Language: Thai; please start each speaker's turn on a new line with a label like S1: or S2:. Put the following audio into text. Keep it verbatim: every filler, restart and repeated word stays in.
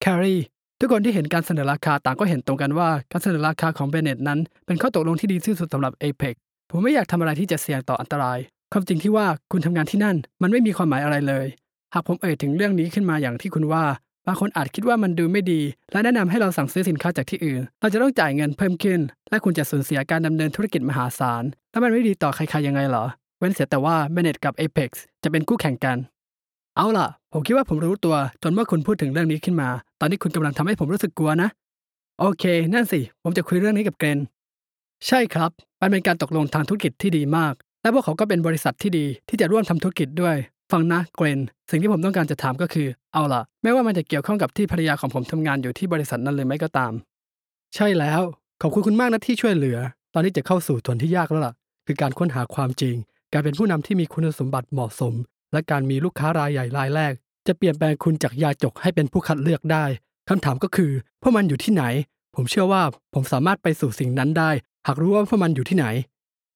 S1: Carrie ทุกคนที่เห็นการเสนอราคาต่างก็เห็นตรงกันว่าการเสนอราคาของเบเน็ตนั้นเป็นข้อตกลงที่ดีที่สุดสำหรับ Apex ผมไม่อยากทำอะไรที่จะเสี่ยงต่ออันตรายความจริงที่ว่าคุณทำงานที่นั่นมันไม่มีความหมายอะไรเลยหากผมเอ่ยถึงเรื่องนี้ขึ้นมาอย่างที่คุณว่าบางคนอาจคิดว่ามันดูไม่ดีและแนะนำให้เราสั่งซื้อสินค้าจากที่อื่นเราจะต้องจ่ายเงินเพิ่มขึ้นและคุณจะสูญเสียการดำเนินธุรกิจมหาศาลและมันไม่ดีต่อใครๆยังไงเหรอเว้นเสียแต่ว่า Bennett กับ Apex จะเป็นคู่แข่งกันเอาล่ะผมคิดว่าผมรู้ตัวจนเมื่อคุณพูดถึงเรื่องนี้ขึ้นมาตอนนี้คุณกำลังทำให้ผมรู้สึกกลัวนะโอเคนั่นสิผมจะคุยเรื่องนี้กับเกรนใช่ครับมันเป็นการตกลงทางธุรกิจที่ดีมากและพวกเขาก็เป็นบริษัทที่ดีที่จะร่วมทำธุรกิจด้วยฟังนะเกรนสิ่งที่ผมต้องการจะถามก็คือเอาล่ะไม่ว่ามันจะเกี่ยวข้องกับที่ภรรยาของผมทำงานอยู่ที่บริษัทนั้นหรือไม่ก็ตามใช่แล้วขอบคุณคุณมากนะที่ช่วยเหลือตอนนี้จะเข้าสู่ส่วนที่ยากแล้วล่ะคือการค้นหาความจริงการเป็นผู้นำที่มีคุณสมบัติเหมาะสมและการมีลูกค้ารายใหญ่รายแรกจะเปลี่ยนแปลงคุณจากยาจกให้เป็นผู้คัดเลือกได้คำถามก็คือพวกมันอยู่ที่ไหนผมเชื่อว่าผมสามารถไปสู่สิ่งนั้นได้หากรู้ว่าพวกมันอยู่ที่ไหน